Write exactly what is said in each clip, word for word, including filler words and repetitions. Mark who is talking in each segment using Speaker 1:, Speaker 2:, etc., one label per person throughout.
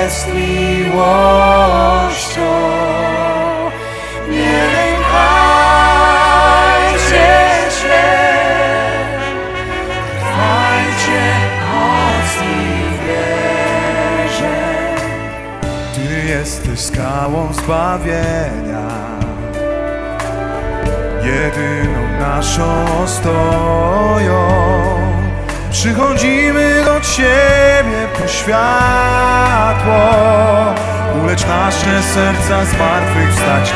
Speaker 1: jest miłością. Nie lękajcie się, trwajcie mocni w wierze.
Speaker 2: Ty jesteś skałą zbawienia, jedyną naszą ostoją. Przychodzimy do Ciebie po światło, ulecz nasze serca, zmartwychwstać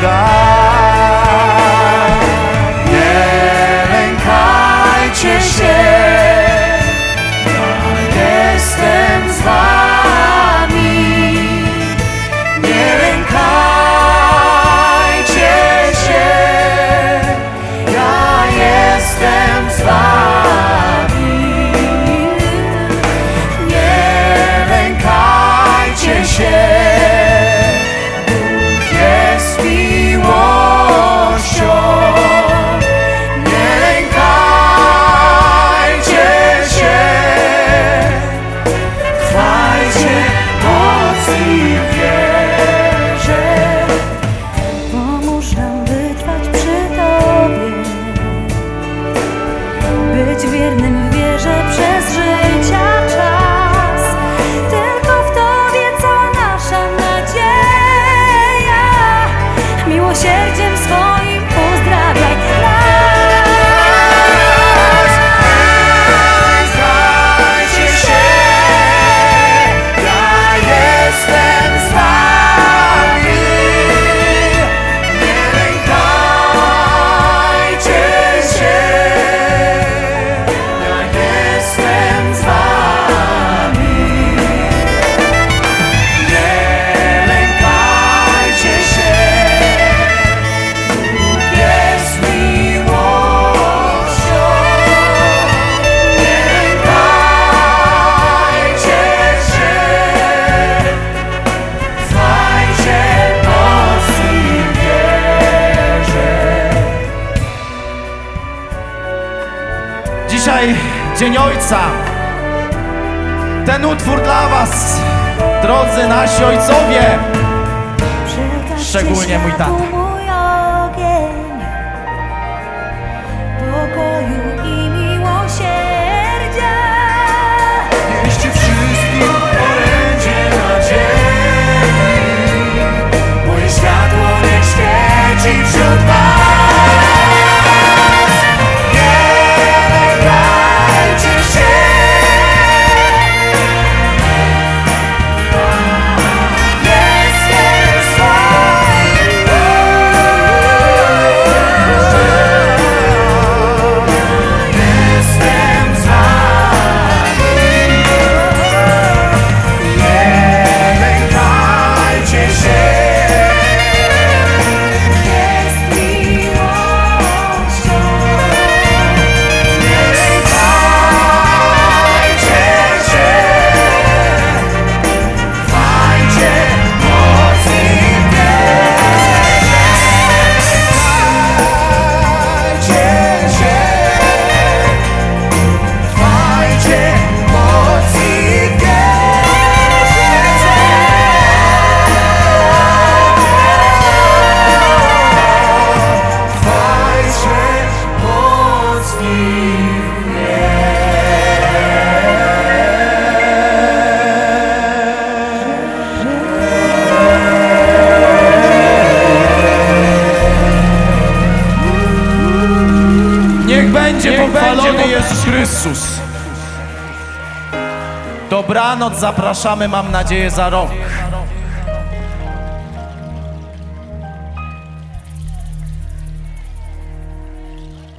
Speaker 2: daj.
Speaker 1: Nie lękajcie się, ja jestem z wami. Nie lękajcie się, ja jestem z wami. Nie lękajcie się, Bóg jest miłością. Nie lękajcie się, trwajcie mocni w wierze.
Speaker 3: Pomóż nam wytrwać przy Tobie, być wiernym w wierze przez życia czas. Tylko w Tobie cała nasza nadzieja, miłosierdziem swoim uzdrawiaj nas.
Speaker 1: Lękajcie się, ja jestem z wami. Nie lękajcie się, ja jestem z wami. Nie lękajcie się, Bóg jest miłością. Nie lękajcie się, trwajcie mocni w wierze.
Speaker 4: Dzisiaj Dzień Ojca. Ten utwór dla was, drodzy nasi ojcowie,
Speaker 3: Przekażcie
Speaker 4: szczególnie mój
Speaker 3: światu
Speaker 4: tata.
Speaker 3: mój ogień pokoju i miłosierdzia.
Speaker 2: Nieście wszystkim orędzie nadziei,
Speaker 1: Moje światło niech świeci wśród was. Nie lękajcie się, jestem z wami. Jestem z wami. Nie lękajcie się.
Speaker 3: Jest miłością.
Speaker 1: Nie lękajcie się, trwajcie mocni w wierze. Lękajcie się, trwajcie mocni w wierze. Trwajcie mocni w
Speaker 4: Niech będzie pochwalony Jezus Chrystus. Dobranoc, zapraszamy, mam nadzieję, za rok.